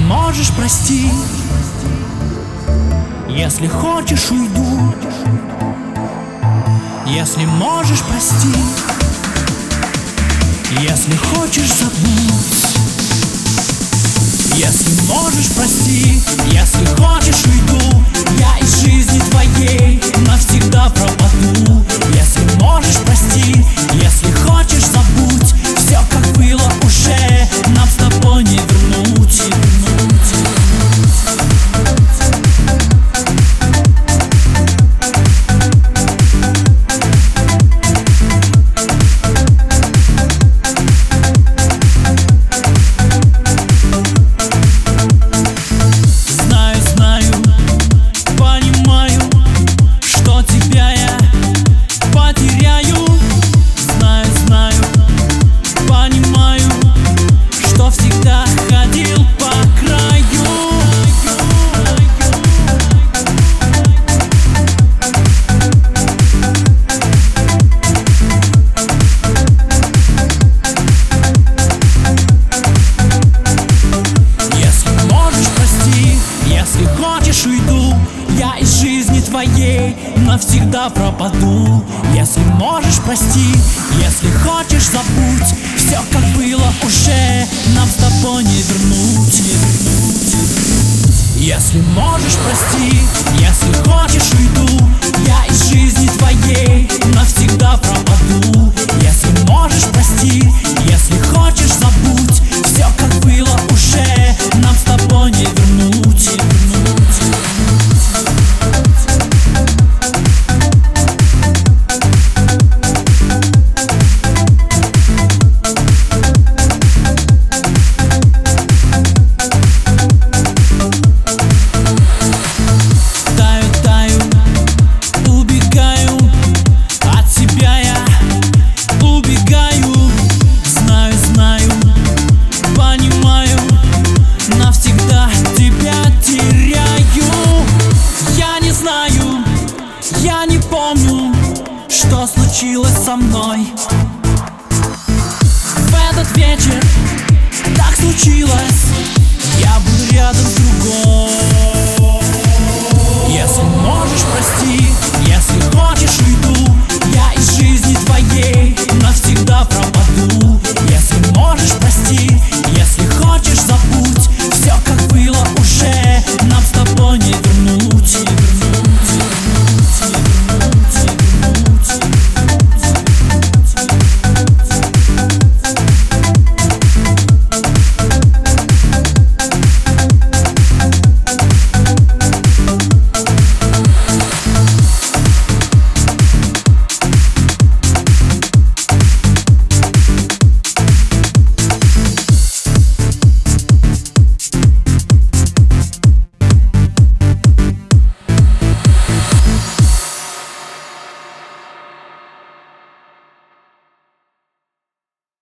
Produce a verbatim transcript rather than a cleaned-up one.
можешь, прости. Если хочешь, уйду. Если можешь, прости. Если хочешь, забудь. Если можешь, прости. Если хочешь, уйду. Я из жизни твоей навсегда пропаду. Если можешь, прости. Если хочешь, забудь. Все как было уже, нам с тобой не вернуть. Уйду, я из жизни твоей навсегда пропаду. Если можешь, прости. Если хочешь, забудь. Все как было уже, нам с тобой не вернуть, не вернуть. Если можешь, прости. Если хочешь, уйду. Я из жизни твоей навсегда пропаду. Если можешь, прости.